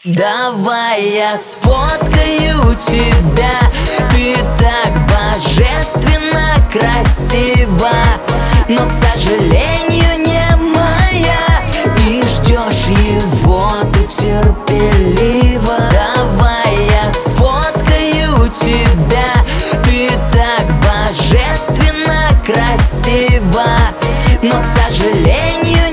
Давай я сфоткаю тебя, ты так божественно красива, но, к сожалению, не моя, и ждешь его ты терпеливо. Давай я сфоткаю тебя, ты так божественно красива, но, к сожалению,